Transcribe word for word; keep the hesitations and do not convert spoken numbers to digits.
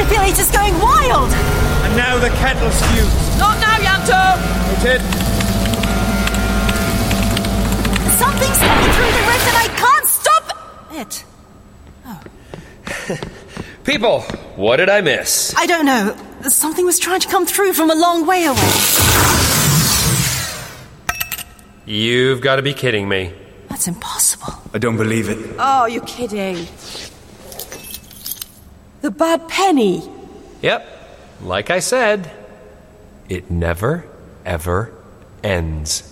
manipulator's going wild! And now the kettle's fused. Not now, Yanto! Noted. Something's coming through the rift and I can't stop it! People, what did I miss? I don't know. Something was trying to come through from a long way away. You've got to be kidding me. That's impossible. I don't believe it. Oh, you're kidding. The bad penny. Yep, like I said, it never, ever ends.